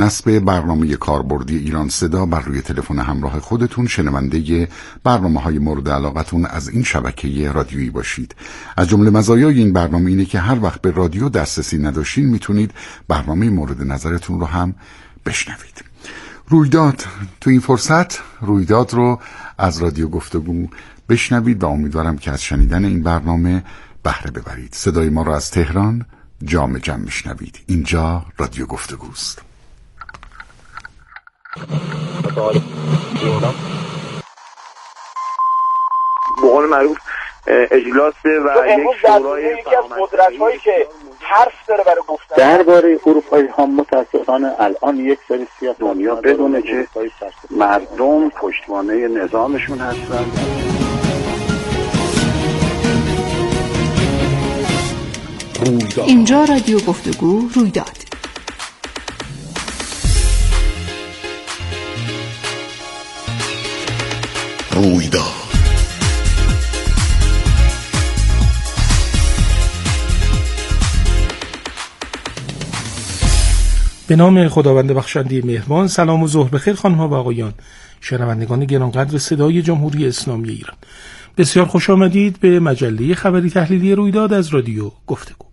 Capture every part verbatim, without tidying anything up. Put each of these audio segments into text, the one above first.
نصب برنامه کاربردی ایران صدا بر روی تلفن همراه خودتون شنونده برنامه‌های مورد علاقتون از این شبکه رادیویی باشید. از جمله مزایای این برنامه اینه که هر وقت به رادیو دسترسی نداشتین میتونید برنامه مورد نظرتون رو هم بشنوید. رویداد، تو این فرصت رویداد رو از رادیو گفتگو بشنوید و امیدوارم که از شنیدن این برنامه بهره ببرید. صدای ما رو از تهران جام جم میشنوید. اینجا رادیو گفتگوست. به قول معروف اجلاسه و یک شورای یکی از قدرت‌هایی که حرف داره برای گفتن درباره اروپایی ها متاسفانه الان یک سری سیاست دنیا بدونه که مردم پشتوانه نظامشون هستن. اینجا رادیو گفتگو رویداد. رویداد به نام خداوند بخشنده مهربان. سلام و ظهر بخیر خانم‌ها و آقایان، شنوندگان گرانقدر صدای جمهوری اسلامی ایران. بسیار خوش آمدید به مجله خبری تحلیلی رویداد از رادیو گفتگو.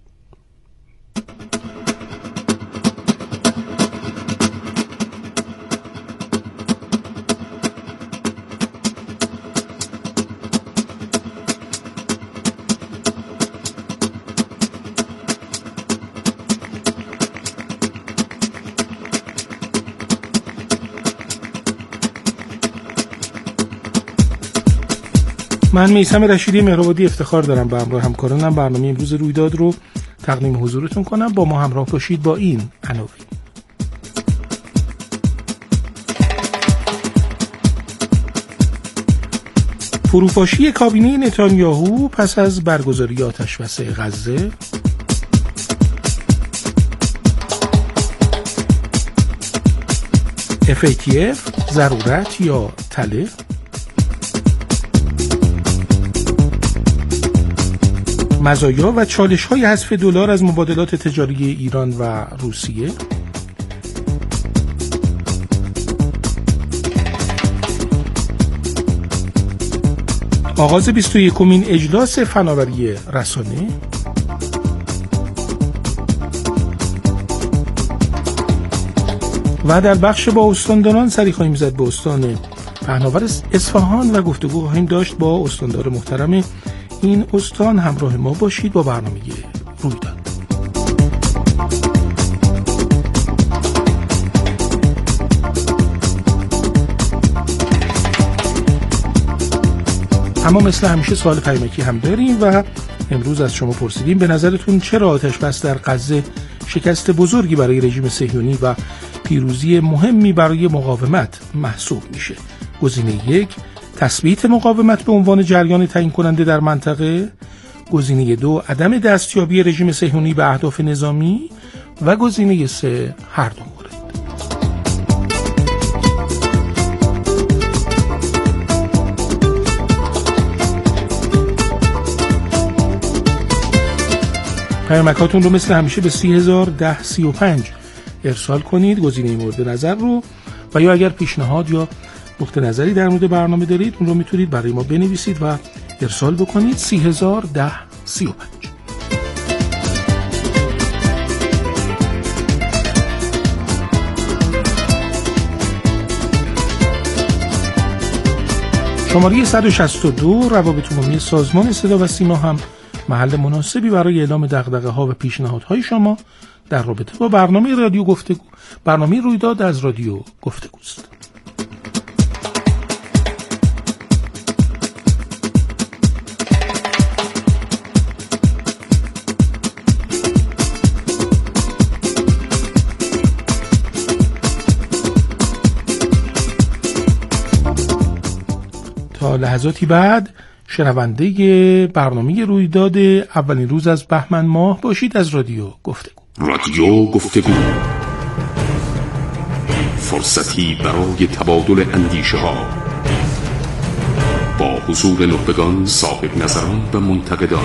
من میثم رشیدی مهرآبادی افتخار دارم به همراه همکارانم برنامه امروز رویداد رو تقدیم حضورتون کنم. با ما همراه باشید با این عناوین: فروپاشی کابینه نتانیاهو پس از برگزاری آتش‌بس غزه، اف ای تی اف ضرورت یا تله، مزایا و چالش‌های حذف دلار از مبادلات تجاری ایران و روسیه، آغاز بیست و یکمین اجلاس فناوری رسانه، و در بخش با استانداران سری خواهیم زد به استان پهناور اصفهان و گفتگو خواهیم داشت با استاندار محترم این استان. همراه ما باشید با برنامه رویداد. اما مثل همیشه سوال پیامکی هم داریم و امروز از شما پرسیدیم به نظرتون چرا آتش‌بس در غزه شکست بزرگی برای رژیم صهیونی و پیروزی مهمی برای مقاومت محسوب میشه؟ گزینه یک، تثبیت مقاومت به عنوان جریان تعیین کننده در منطقه. گزینه دو، عدم دستیابی رژیم صهیونی به اهداف نظامی. و گزینه سه، هر دو مورد. پیامکاتون رو مثل همیشه به سی هزار و ده سی و پنج ارسال کنید، گزینه مورد نظر رو، و یا اگر پیشنهاد یا نقطه نظری در مورد برنامه دارید اون رو میتونید برای ما بنویسید و ارسال بکنید. سی هزار و ده سی و پنج. شماره صد و شصت و دو روابط عمومی سازمان صدا و سیما هم محل مناسبی برای اعلام دغدغه‌ها و پیشنهادهای شما در رابطه با برنامه رادیو گفتگو، برنامه رویداد از رادیو گفتگوست. تا لحظاتی بعد شنونده برنامه رویداد اولین روز از بهمن ماه باشید از رادیو گفتگو. رادیو گفتگو، فرصتی برای تبادل اندیشه ها با حضور نخبگان، صاحب نظران و منتقدان.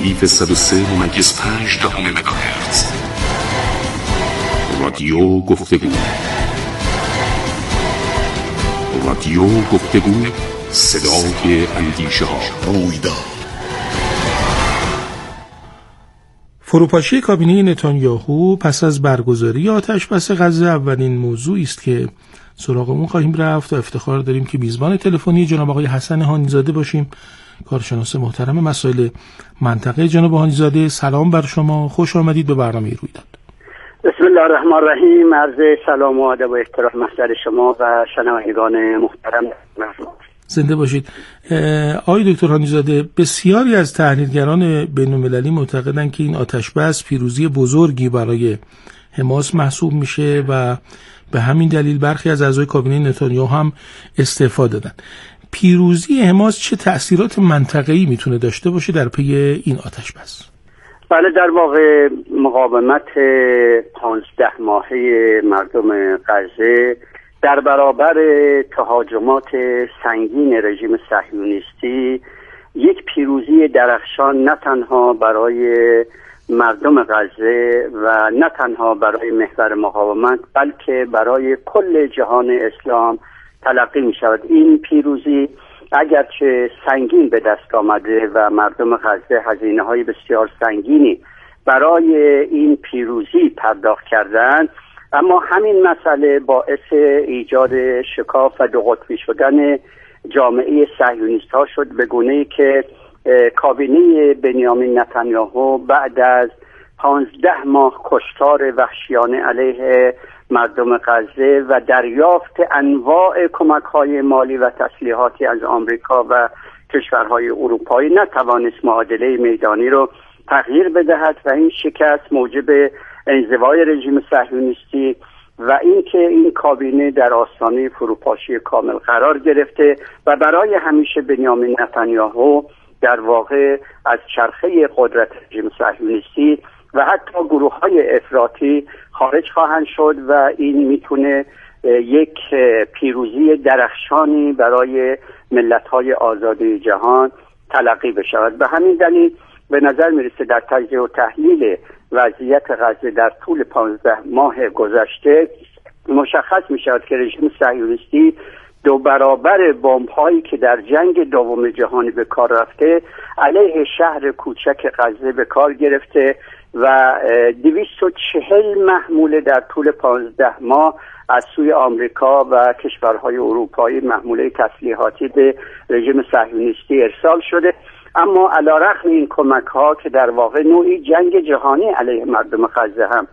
تضعیف صد و سه ممیز پنج دهم مگاهرتز. رادیو گفتگو. رادیو گفتگو، صدای اندیشه ها. رویداد. فروپاشی کابینه نتانیاهو پس از برگزاری آتش‌بس غزه اولین موضوعی است که سراغ اون خواهیم رفت و افتخار داریم که میزبان تلفنی جناب آقای حسن هانیزاده باشیم، کارشناس محترم مسائل منطقه. جناب هانیزاده سلام بر شما، خوش آمدید به برنامه رویداد. بسم الله الرحمن الرحیم. عرض سلام و ادب و احترام محضر شما و شنوندگان محترم. زنده باشید. آقای دکتر هانیزاده، بسیاری از تحلیلگران بین‌المللی معتقدند که این آتش‌بس پیروزی بزرگی برای حماس محسوب میشه و به همین دلیل برخی از اعضای کابینه نتانیاهو هم استعفا دادن. پیروزی حماس چه تأثیرات منطقه‌ای میتونه داشته باشه در پی این آتش‌بس؟ بله، در واقع مقاومت پانزده ماهه مردم غزه در برابر تهاجمات سنگین رژیم صهیونیستی یک پیروزی درخشان نه تنها برای مردم غزه و نه تنها برای محور مقاومت بلکه برای کل جهان اسلام تلقی می شود. این پیروزی اگرچه سنگین به دست آمده و مردم غزه هزینه های بسیار سنگینی برای این پیروزی پرداخت کردند، اما همین مسئله باعث ایجاد شکاف و دو قطبی شدن جامعه صهیونیست ها شد، به گونه‌ای که کابینه بنیامین نتانیاهو بعد از پانزده ماه کشتار وحشیانه علیه مردم غزه و دریافت انواع کمک‌های مالی و تسلیحاتی از آمریکا و کشورهای اروپایی نتوانست معادله میدانی رو تغییر بدهد و این شکست موجب انزوای رژیم صهیونیستی و اینکه این کابینه در آستانه فروپاشی کامل قرار گرفته و برای همیشه بنیامین نتانیاهو در واقع از چرخه قدرت رژیم صهیونیستی و حتی گروه‌های افراطی خارج خواهند شد و این میتونه یک پیروزی درخشانی برای ملت‌های آزاد جهان تلقی بشود. به همین دلیل به نظر میرسه در تجزیه و تحلیل وضعیت غزه در طول پانزده ماه گذشته مشخص می شود که رژیم صهیونیستی دو برابر بمب‌هایی که در جنگ دوم جهانی به کار رفته علیه شهر کوچک غزه به کار گرفته و دویست و چهل محموله در طول پانزده ماه از سوی آمریکا و کشورهای اروپایی محموله تسلیحاتی به رژیم صهیونیستی ارسال شده. اما علیرغم این کمک ها که در واقع نوعی جنگ جهانی علیه مردم غزه هم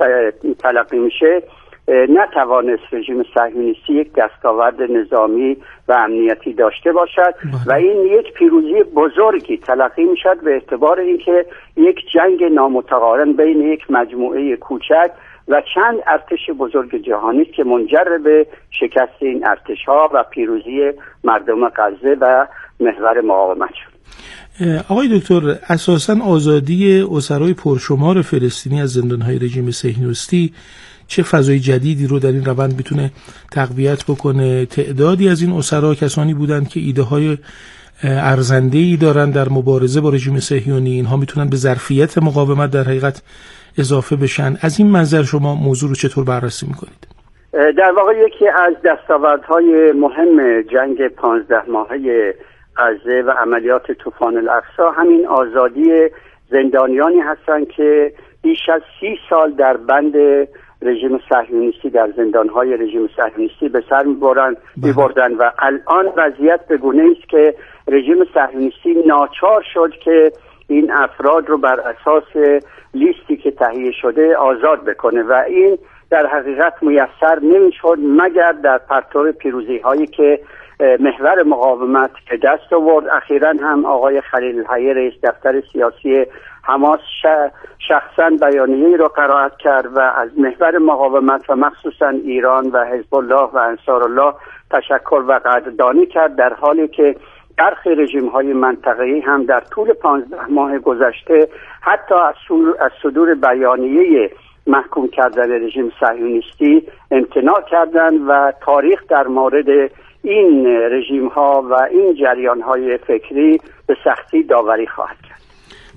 تلقی میشه، نتوانست رژیم صهیونیستی یک دستاورد نظامی و امنیتی داشته باشد و این یک پیروزی بزرگی تلقی میشد به اعتبار اینکه یک جنگ نامتقارن بین یک مجموعه کوچک و چند ارتش بزرگ جهانی که منجر به شکست این ارتش ها و پیروزی مردم غزه و محور مقاومت شد. آقای دکتر، اساساً آزادی اسرای پرشمار فلسطینی از زندانهای رژیم صهیونیستی چه فضای جدیدی رو در این روند میتونه تقویت بکنه؟ تعدادی از این اسرا کسانی بودند که ایده های ارزنده‌ای دارن در مبارزه با رژیم صهیونی، اینها میتونن به ظرفیت مقاومت در حقیقت اضافه بشن. از این منظر شما موضوع رو چطور بررسی میکنید؟ در واقع یکی از دستاوردهای مهم جنگ پانزده ماهه غزه و عملیات طوفان الاقصی همین آزادی زندانیانی هستند که بیش از سی سال در بند رژیم صهیونیستی در زندانهای رژیم صهیونیستی به سر میبرند میبردن و الان وضعیت به گونه‌ای است که رژیم صهیونیستی ناچار شد که این افراد رو بر اساس لیستی که تهیه شده آزاد بکنه و این در حقیقت میسر نمیشد مگر در پرتو پیروزی هایی که محور مقاومت به دست آورد. اخیراً هم آقای خلیل الحیه رئیس دفتر سیاسی حماس شخصاً بیانیه‌ای را قرائت کرد و از محور مقاومت و مخصوصاً ایران و حزب الله و انصارالله تشکر و قدردانی کرد، در حالی که برخی رژیم‌های منطقه‌ای هم در طول پانزده ماه گذشته حتی از صدور بیانیه محکوم کردن رژیم صهیونیستی امتناع کردند و تاریخ در مورد این رژیم ها و این جریان های فکری به سختی داوری خواهد کرد.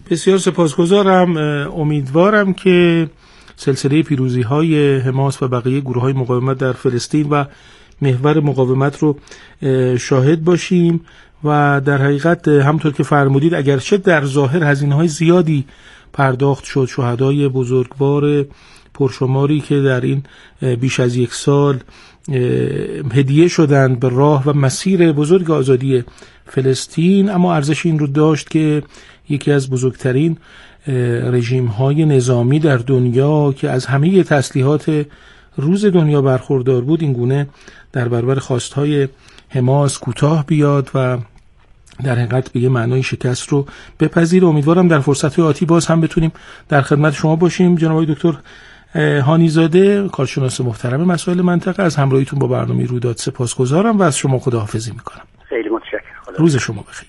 بسیار سپاسگزارم. امیدوارم که سلسله پیروزی های حماس و بقیه گروه های مقاومت در فلسطین و محور مقاومت رو شاهد باشیم و در حقیقت همطور که فرمودید اگرچه در ظاهر هزینه های زیادی پرداخت شد، شهدای بزرگوار پرشماری که در این بیش از یک سال هدیه شدند به راه و مسیر بزرگ آزادی فلسطین، اما ارزش این رو داشت که یکی از بزرگترین رژیم های نظامی در دنیا که از همه تسلیحات روز دنیا برخوردار بود این گونه در برابر خواستهای حماس کوتاه بیاد و در حقیقت به یه معنای شکست رو بپذیر. امیدوارم در فرصت‌های آتی باز هم بتونیم در خدمت شما باشیم. جناب آقای دکتر هانی زاده، کارشناس محترم مسائل منطقه، از همراهیتون با برنامه رویداد سپاسگزارم و از شما خداحافظی میکنم. خیلی متشکرم. روز شما بخیر.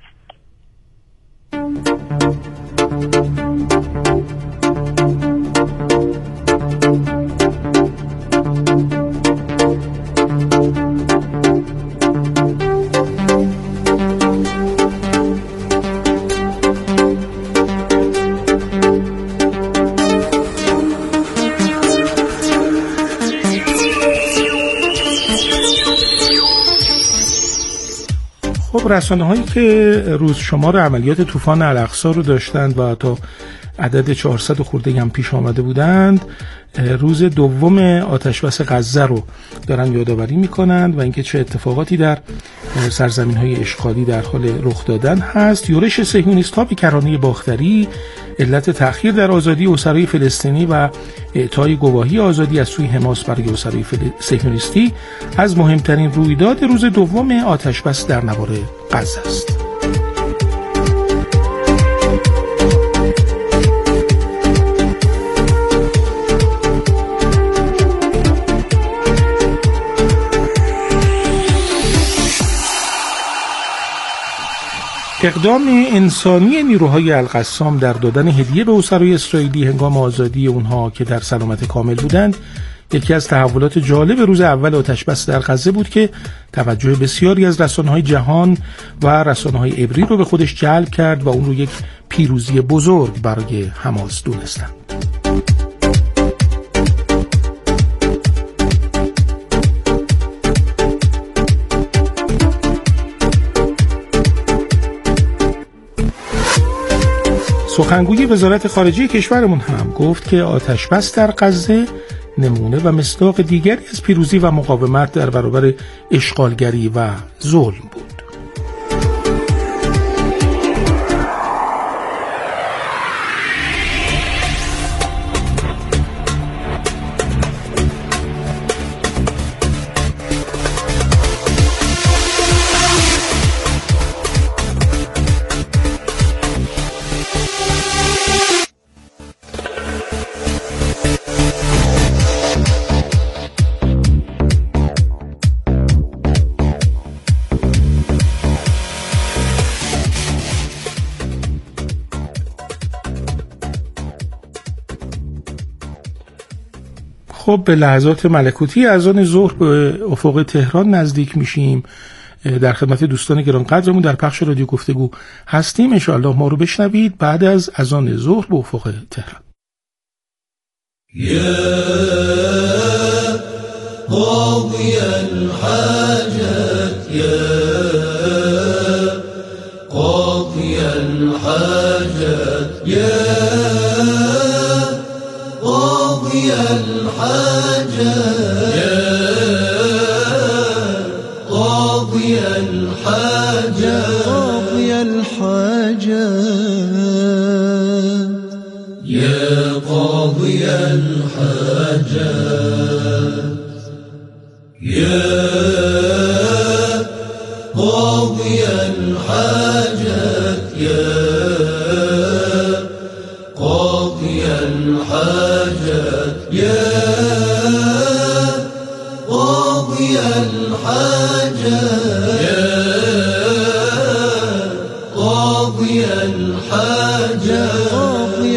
خب رسانه هایی که روز شمار عملیات طوفان الاقصی رو داشتند و تا عدد چهارصد خورده هم پیش آمده بودند، روز دوم آتشبس غزه رو دارن یادآوری میکنند و اینکه چه اتفاقاتی در سرزمین های اشغالی در حال رخ دادن هست. یورش صهیونیست ها به کرانه باختری، علت تأخیر در آزادی اسرای فلسطینی و اعطای گواهی آزادی از سوی حماس برای اسرای صهیونیستی از مهمترین رویداد روز دوم آتشبس در نوار غزه است. اقدام انسانی نیروهای القسام در دادن هدیه به اسرای اسرائیلی هنگام آزادی اونها که در سلامت کامل بودند یکی از تحولات جالب روز اول آتشبس در غزه بود که توجه بسیاری از رسانه‌های جهان و رسانه‌های عبری رو به خودش جلب کرد و اون رو یک پیروزی بزرگ برای حماس دونستند. سخنگوی وزارت خارجه کشورمون هم گفت که آتشبس در غزه نمونه و مصداق دیگری از پیروزی و مقاومت در برابر اشغالگری و ظلم بود. خب به لحظات ملکوتی اذان ظهر به افق تهران نزدیک میشیم. در خدمت دوستان گرانقدرمون در پخش رادیو گفتگو هستیم. انشاءالله ما رو بشنوید بعد از اذان ظهر به افق تهران. یا قاضی الحاجت یا قاضی الحاجت یا قاضي الحاجات يا قاضي الحاجات قاضي الحاجات يا قاضي الحاجات يا قاضي الحاجات يا قاضي الحاجات يا قاضي الحاجات يا قاضي الحاجات قاضي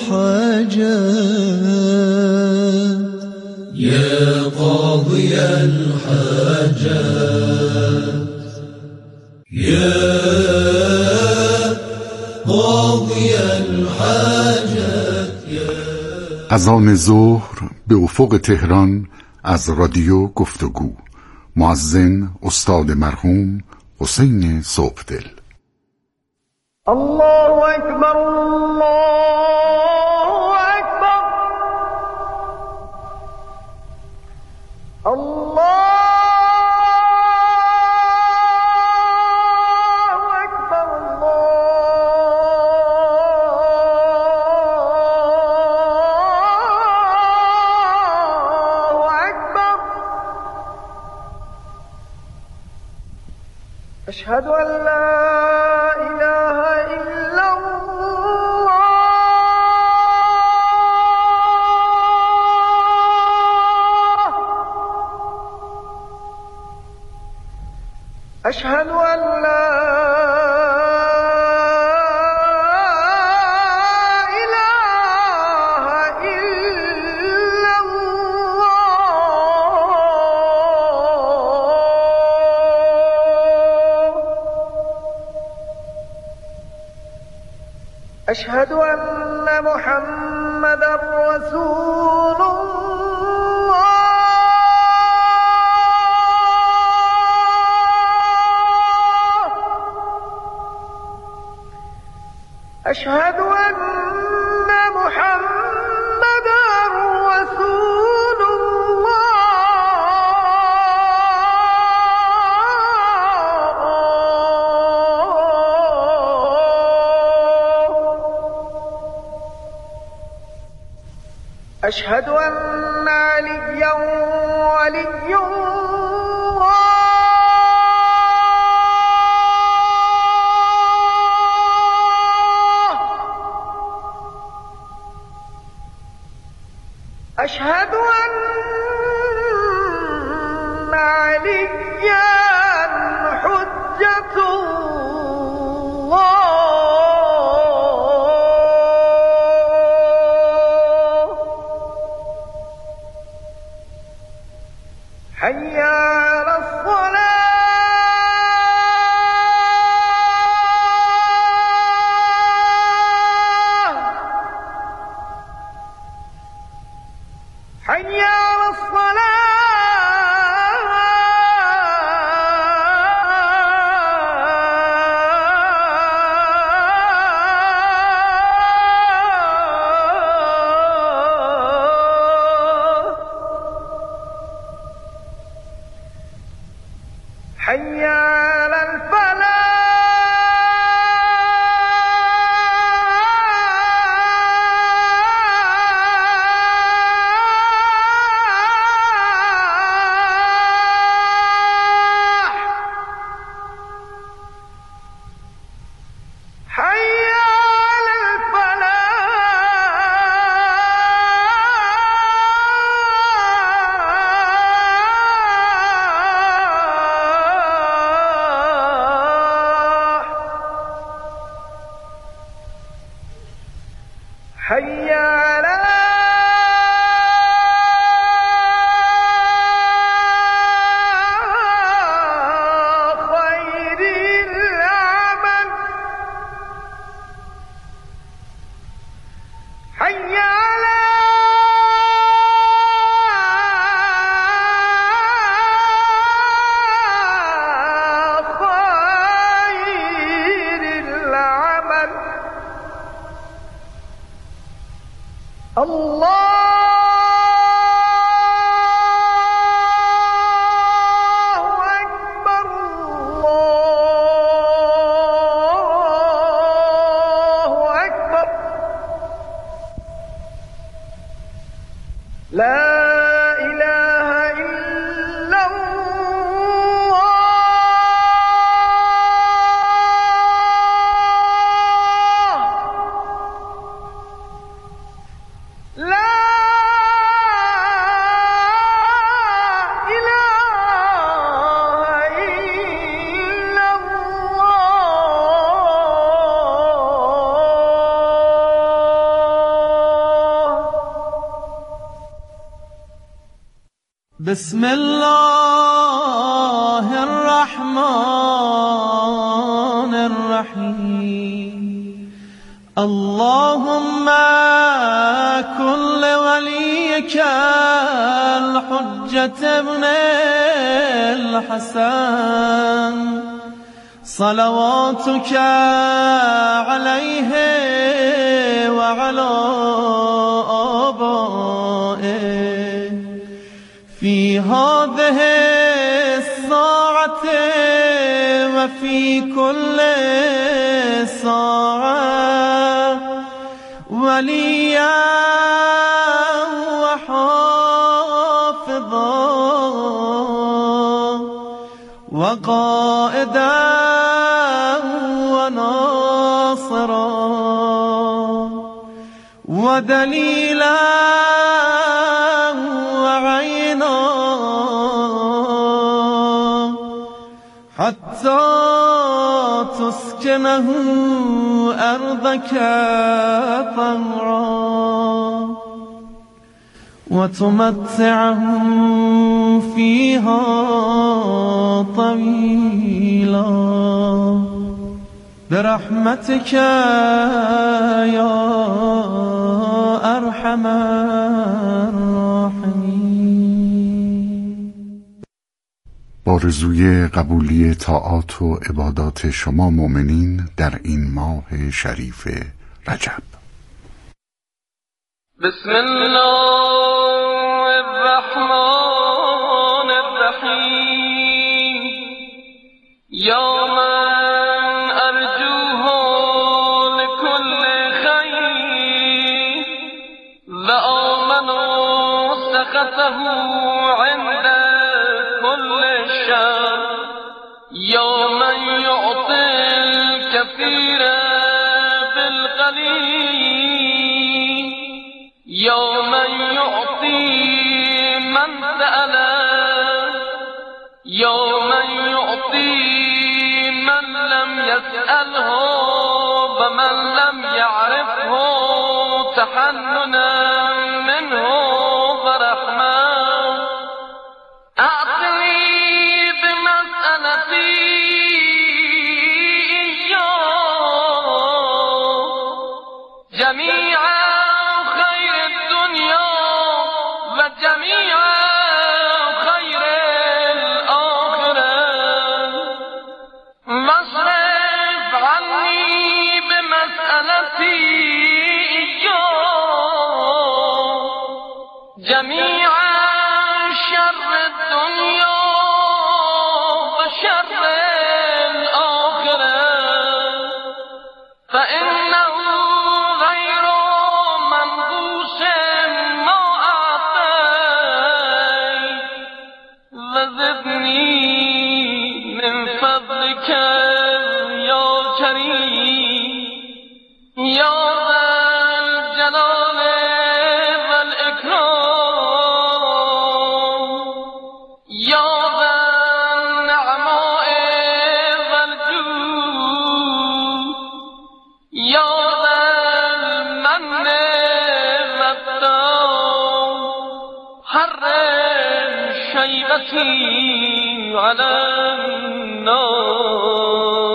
الحاجات يا قاضي الحاجات يا قاضي قاضي الحاجات. اذان ظهر به افق تهران از رادیو گفتگو. مؤذن استاد مرحوم حسین صبحدل. الله اکبر الله اکبر الله أشهد أن لا إله إلا الله أشهد أن لا أشهد أن محمدًا رسول الله. أشهد أن محمدًا رسول أشهد أن عليا ولي الله. أشهد أن عليا حجة الله. حي على الصلاة. حي على الصلاة. حي على الفلاح. حي على الفلاح. حي على خير العمل. حي على خير العمل. الله أكبر الله أكبر. لا إله إلا الله. لا إله إلا الله. بسم الله الرحمن الرحيم. اللهم كل وليك الحجة ابن الحسن صلواتك عليه وعلى آبائه في هذه الساعة وفي كل ساعة وليا وحافظا وقائدا وناصرا ودليلا وعينا حتى تسكنه أرضك طهرا وتمتعه فيها طويلا برحمتك يا أرحم الراحمين. آرزوی قبولی طاعات و عبادات شما مؤمنین در این ماه شریف رجب. بسم الله الرحمن الرحیم. یا من ارجوه لكل خیر و آمنوا سخطه عند كل شر. یا من یعطی الكثير بالقلیل. یا من یعطی من سأله. یا من یعطی من لم يسأله ومن لم يعرفه تحننا منه ورحمة. أعطني بمسألتي جميع خير الدنيا وجميع خير الآخرة واصرف عني بمسألتي جميع شر الدنيا وشر الآخرة فإنه غير منقوص ما أعطيت وزدني من فضلك يا كريم يا ذا الجلال والإكرام يا ذا النعماء والجود يا ذا المن والدام. حرم شيبتي على النار.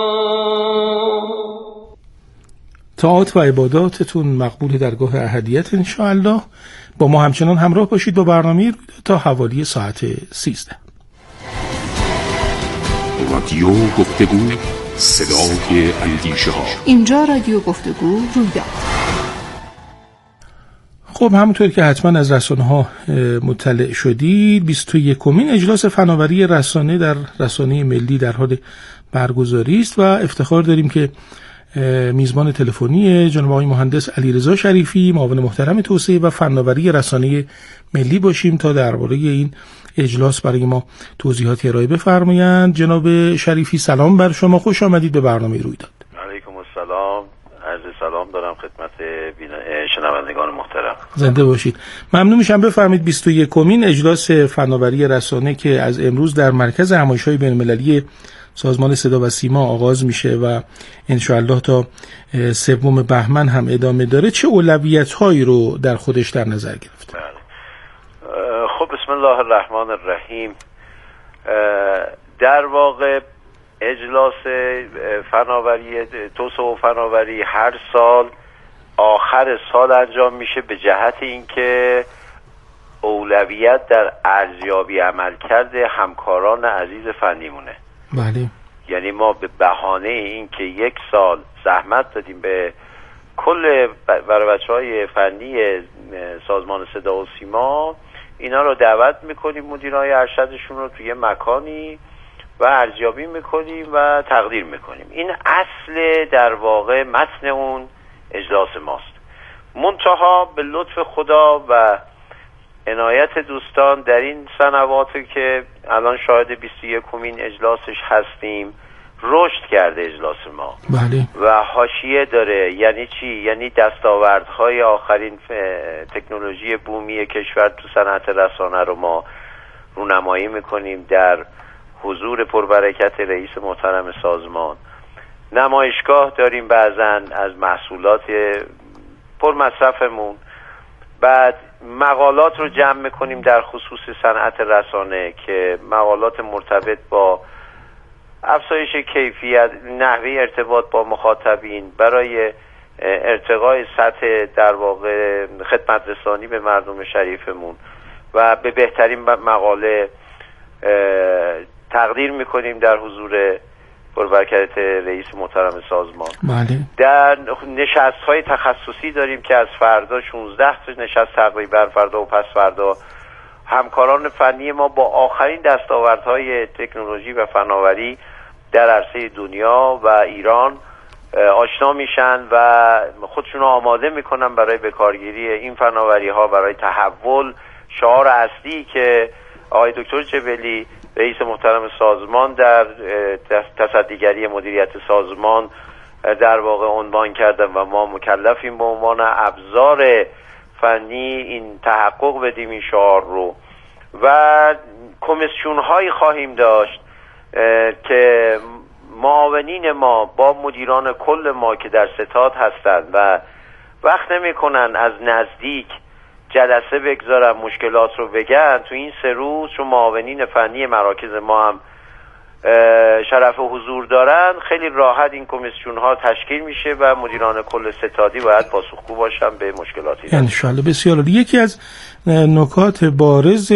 طاعات و عباداتتون مقبول درگاه احدیت انشاءالله. با ما همچنان همراه باشید با برنامه تا حوالی ساعت سیزده. رادیو گفتگو، صدای اندیشه ها. اینجا رادیو گفتگو رویداد. خب همونطور که حتما از رسانه ها مطلع شدید، بیست و یکمین اجلاس فناوری رسانه در رسانه ملی در حال برگزاری است و افتخار داریم که میزبان تلفنی جناب آقای مهندس علیرضا شریفی، معاون محترم توسعه و فناوری رسانه ملی باشیم تا درباره این اجلاس برای ما توضیحاتی ارائه بفرمایند. جناب شریفی سلام بر شما، خوش آمدید به برنامه رویداد. علیکم السلام، عرض سلام دارم خدمت شنوندگان محترم. زنده باشید. ممنون میشم بفرمایید بیست و یکمین اجلاس فناوری رسانه که از امروز در مرکز همایش‌های بین‌المللی سازمان صدا و سیما آغاز میشه و انشاءالله تا سوم بهمن هم ادامه داره، چه اولویت‌هایی رو در خودش در نظر گرفته؟ خب بسم الله الرحمن الرحیم. در واقع اجلاس فناوری توسعه و فناوری هر سال آخر سال انجام میشه به جهت اینکه اولویت در ارزیابی عملکرد همکاران عزیز فنیمونه. بله. یعنی ما به بهانه اینکه یک سال زحمت دادیم به کل برای بچه‌های فنی سازمان صدا و سیما، اینا رو دعوت میکنیم، مدیرای ارشدشون رو توی مکانی و ارزیابی میکنیم و تقدیر میکنیم. این اصل در واقع متن اون اجلاس ماست. منتها به لطف خدا و عنایت دوستان در این سنواتی که الان شاهد بیست و یکمین اجلاسش هستیم، رشد کرده اجلاس ما. بله. و حاشیه داره. یعنی چی؟ یعنی دستاوردهای آخرین تکنولوژی بومی کشور تو صنعت رسانه رو ما رونمایی میکنیم در حضور پربرکت رئیس محترم سازمان. نمایشگاه داریم بعضن از محصولات پرمصرفمون. بعد مقالات رو جمع میکنیم در خصوص صنعت رسانه که مقالات مرتبط با افزایش کیفیت، نحوه ارتباط با مخاطبین، برای ارتقای سطح در واقع خدمت رسانی به مردم شریفمون و به بهترین مقاله تقدیر میکنیم در حضور پربرکت رئیس محترم سازمان. بله. در نشست‌های تخصصی داریم که از فردا شانزده تا نشست تقریبا، فردا و پس فردا همکاران فنی ما با آخرین دستاوردهای تکنولوژی و فناوری در عرصه دنیا و ایران آشنا میشن و خودشون آماده میکنن برای بکارگیری این فناوری ها برای تحول. شعار اصلی که آقای دکتر جبلی رئیس محترم سازمان در تصدیگری مدیریت سازمان در واقع عنوان کردن و ما مکلفیم به عنوان ابزار فنی این تحقق بدیم این شعار رو. و کمیسیون هایی خواهیم داشت که معاونین ما با مدیران کل ما که در ستاد هستند و وقت نمی کنن از نزدیک جلسه بگذارن مشکلات رو بگن، تو این سه روز چون معاونین فنی مراکز ما هم شرف و حضور دارن، خیلی راحت این کمیسیون ها تشکیل میشه و مدیران کل ستادی باید پاسخگو باشن به مشکلاتی. انشالله. بسیار عالی. یکی از نکات بارز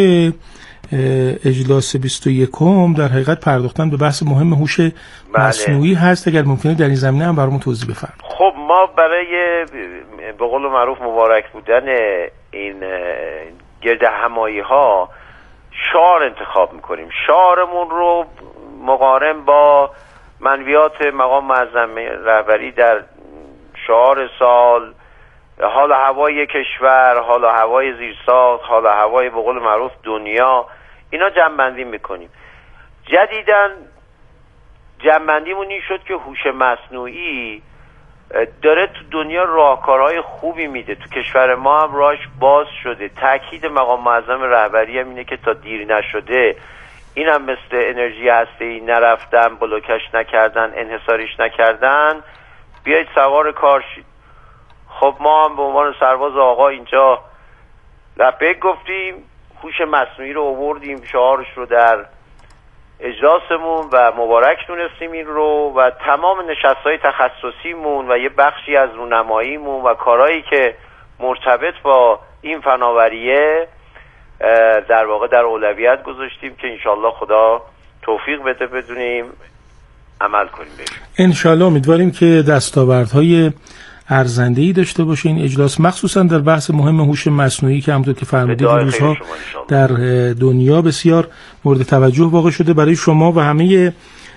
اجلاس بیست و یکم در حقیقت پرداختن به بحث مهم هوش مصنوعی هست. اگر ممکنه در این زمینه هم برامون توضیح بفرمایید. خب ما برای به قول معروف مبارک بودن این گرد همایی ها شعار انتخاب میکنیم. شعارمون رو مقارن با منویات مقام معظم رهبری در شعار سال، حال هوای کشور، حال هوای زیرساخت، حال هوای به قول معروف دنیا، اینا جمع‌بندی میکنیم. جدیداً جمع‌بندیمون این شد که هوش مصنوعی داره تو دنیا راهکارهای خوبی میده. تو کشور ما هم راهش باز شده. تاکید مقام معظم رهبری هم اینه که تا دیر نشده این هم مثل انرژی هسته‌ای نرفتن، بلوکش نکردن، انحصاریش نکردن، بیایید سوار کار شید. خب ما هم به عنوان سرباز آقا اینجا لبیک گفتیم، هوش مصنوعی رو آوردیم، شعارش رو در اجلاسمون و مبارک دونستیم این رو و تمام نشست‌های تخصصیمون و یه بخشی از رونماییمون و کارهایی که مرتبط با این فناوریه در واقع در اولویت گذاشتیم که انشالله خدا توفیق بده بدونیم عمل کنیم بهش. انشالله امیدواریم که دستاوردهای ارزنده‌ای داشته باشه این اجلاس، مخصوصا در بحث مهم هوش مصنوعی که همونطور که فرمودید این روزها در دنیا بسیار مورد توجه واقع شده. برای شما و همه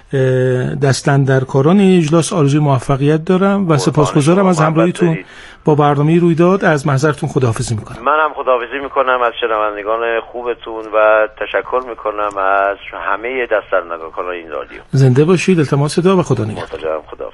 دستاندرکاران اجلاس آرزوی موفقیت دارم و سپاسگزارم از همراهیتون با برنامه رویداد. از محضرتون خداحافظی میکنم. منم خداحافظی میکنم از شنوندگان خوبتون و تشکر میکنم از همه دستاندرکاران این رادیو. زنده باشید. التماس دعا و خدا نگهدار. خداحافظ.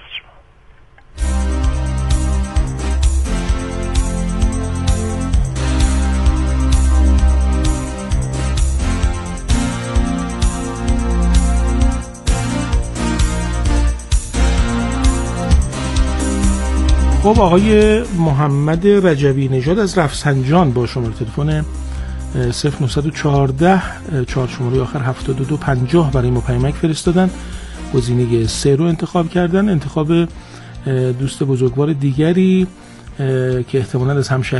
خب آقای محمد رجبی نژاد از رفسنجان با شماره تلفن صفر نه یک چهار چهار شماره آخر هفتاد و دو پنجاه برای ما پیامک فرستادن. گزینه سه رو انتخاب کردن. انتخاب دوست بزرگوار دیگری که احتمالاً از همشهری